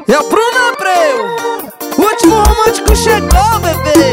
É o Bruno Abreu, o último romântico chegou, bebê.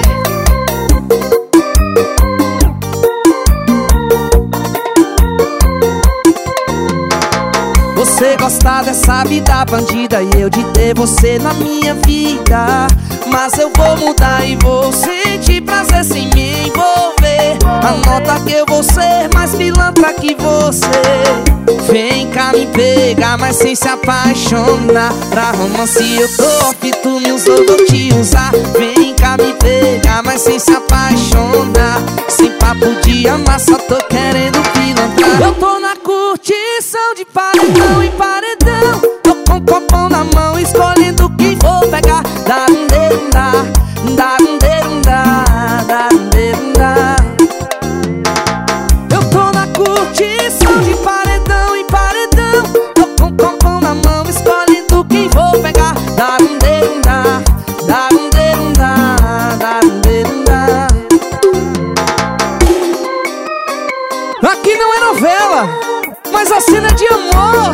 Você gosta dessa vida bandida e eu de ter você na minha vida. Mas eu vou mudar e vou sentir prazer sem me envolver. Anota que eu vou ser mais pilantra que você. Vem cá me pegar, mas sem se apaixonar. Pra romance eu tô off, tu me usou, vou te usar. Vem cá me pegar, mas sem se apaixonar. Sem papo de amar, só tô querendo pilantrar. Eu tô na curtição de paredão em paredão. Tô com o copão na mão, escolhendo quem vou pegar. Dá um dedo, dá um dedo, dá um dedo, dá. Eu tô na curtição de paredão em paredão. Tô com o copão na mão, escolhendo quem vou pegar. Dá um dedo, dá um dedo, dá um dedo, dá. Aqui não é novela, mas a cena é de amor.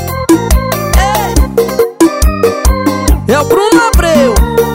É o Bruno Abreu.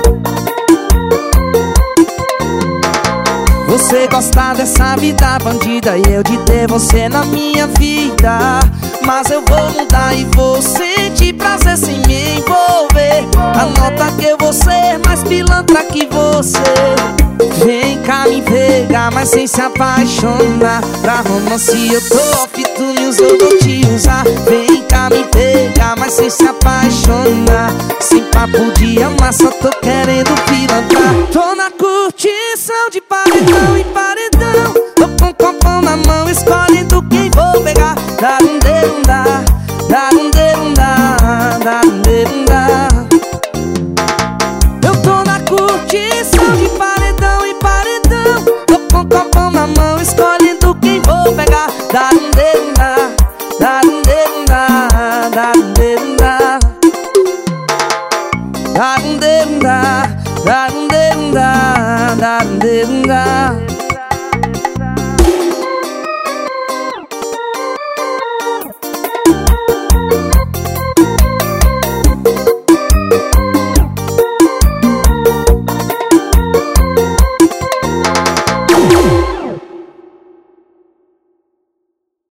Você gosta dessa vida bandida e eu de ter você na minha vida. Mas eu vou mudar e vou sentir prazer sem me envolver. Anota que eu vou ser mais pilantra que você. Vem cá me pegar, mas sem se apaixonar. Pra romance eu tô off, tu me usou, vou te usar. Vem cá me pegar, mas sem se apaixonar. Sem papo de amar, só tô querendo pilantrar. Tô na curtição de paredão em paredão. Tô com o copão na mão, escolhendo quem vou pegar. Dá um dedo, dá um dedo, dá um dedo, dá. Eu tô na curtição de paredão em paredão. Tô com o copão na mão, escolhendo quem vou pegar. Dá um dedo, dá um dedo, dá um dedo, dá. Dá um dedo, dá um dedo, dá um dedo, dá.